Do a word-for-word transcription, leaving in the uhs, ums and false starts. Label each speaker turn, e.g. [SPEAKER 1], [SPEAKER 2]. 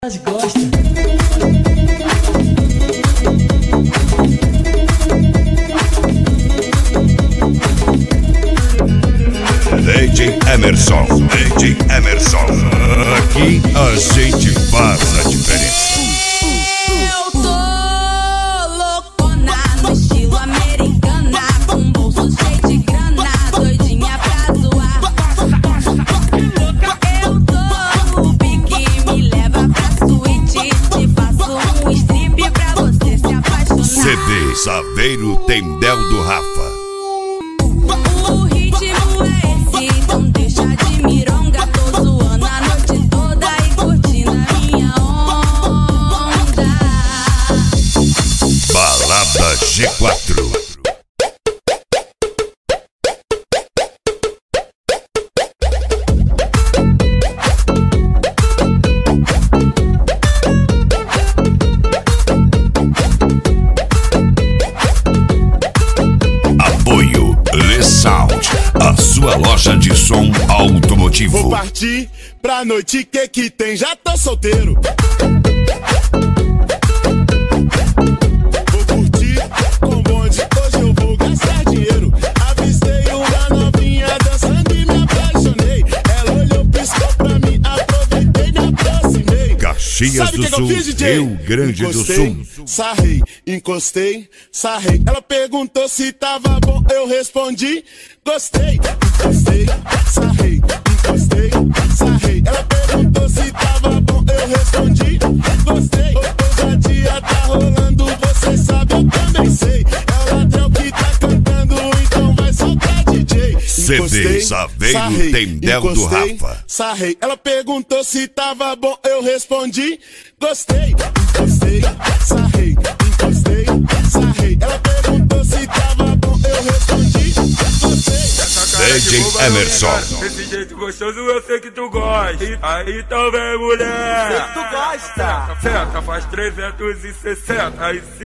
[SPEAKER 1] Mas gosta.
[SPEAKER 2] D J Emerson, D J Emerson. Aqui a gente faz a diferença.
[SPEAKER 3] Eu tô loucona no estilo americana, com bolso cheio de grana, doidinha pra zoar. Eu tô no pique, me leva pra suíte, te faço um strip pra você se apaixonar.
[SPEAKER 2] C D Saveiro Tendel do Rafa.
[SPEAKER 3] O ritmo é esse, então deixa de mironga. Tô zoando a noite toda e curtindo a minha onda.
[SPEAKER 2] Balada G quatro. Apoio Le Sound, a sua loja de som automotivo.
[SPEAKER 4] Vou partir pra noite, que que tem? Já tô solteiro. Vou curtir com bonde, hoje eu vou gastar dinheiro. Avistei uma novinha dançando e me apaixonei. Ela olhou, piscou pra mim, aproveitei, me aproximei.
[SPEAKER 2] Caxias
[SPEAKER 4] Sabe
[SPEAKER 2] do
[SPEAKER 4] que que
[SPEAKER 2] Sul,
[SPEAKER 4] eu fiz, D J?
[SPEAKER 2] Rio Grande
[SPEAKER 4] Encostei,
[SPEAKER 2] do Sul.
[SPEAKER 4] Sarrei, encostei, sarrei. Ela perguntou se tava bom, eu respondi, gostei. Encostei, sarrei, encostei, sarrei. Ela perguntou se tava bom, eu respondi, gostei. Hoje a dia tá rolando, você sabe, eu também sei. É o ladrão que tá cantando, então vai soltar, D J.
[SPEAKER 2] C D Saveiro Tendel do Rafa.
[SPEAKER 4] Sarrei. Ela perguntou se tava bom, eu respondi, gostei. Encostei, sarrei, encostei, sarrei. Ela perguntou se tava bom, eu respondi, gostei.
[SPEAKER 2] D J Emerson.
[SPEAKER 5] Desse jeito gostoso eu sei que tu gosta. Aí então vem, mulher.
[SPEAKER 1] Sei que tu gosta.
[SPEAKER 5] Senta, faz trezentos e sessenta. Aí